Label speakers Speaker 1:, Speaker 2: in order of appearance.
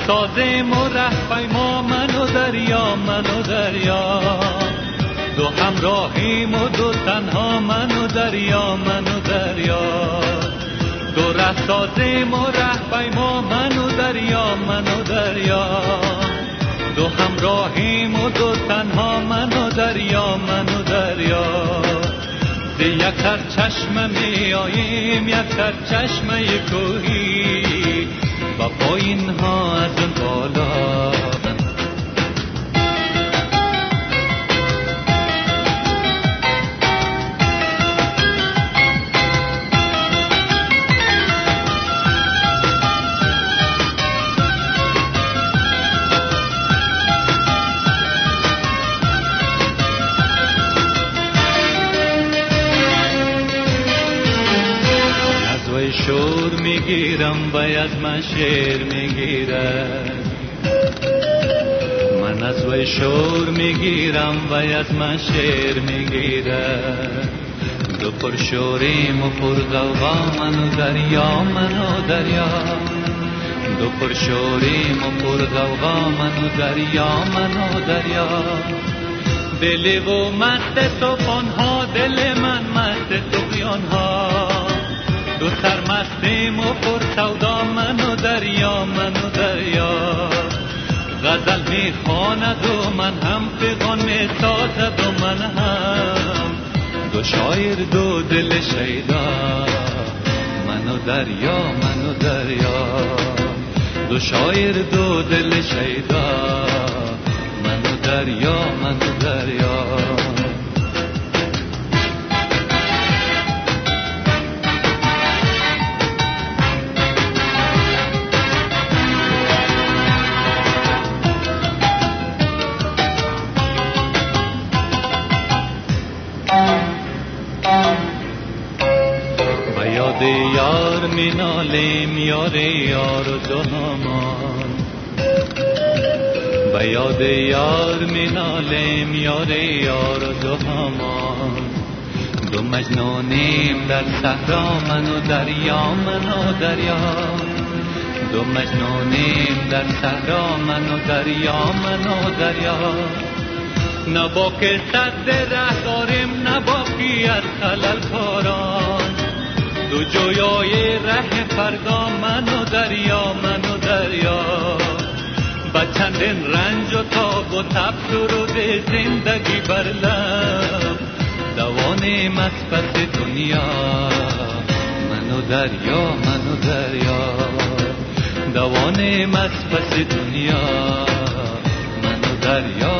Speaker 1: سازیم و ره پیما من و دریا من و دریا، دو همراهیم و دو تنها من و دریا من و دریا، دو ره سازیم و ره پیما من و دریا من و دریا، دو همراهیم و دو تنها من و دریا من و دریا، یک سر چشم می آییم یک سر چشمه کوهی با پایین ها از اون بالا. شور میگیرم و از من شیر میگیره، من از وی شور میگیرم و از من شیر میگیره، دو پر شوریم و پر غوغا من و دریا من و دریا، دو پر شوریم و پر غوغا من و دریا من و دریا، دل و مست طوفان ها دل من مست طغیان ها، دو سرمستیم و پر سودا من و دریا من و دریا، غزل میخواند و من هم پیغام میسازد و من هم، دو شاعر دو دل شیدا من و دریا من و دریا، دو شاعر دو دل شیدا من و دریا من و دریا. یاد یار می نالیم یار یار دو همان، به یاد یار می نالیم یار یار دو همان، دو مجنونیم در صحرا من و دریا من و دریا، دو مجنونیم در صحرا من و دریا من و دریا، نباکی صد ره داریم نباکی از خلل کاران، دو جویای ره فردا من و دریا من و دریا، با چندین رنج و تاب و تب درود زندگی بر لب، دوانیم از پس دنیا من و دریا من و دریا، دوانیم از پس دنیا من و دریا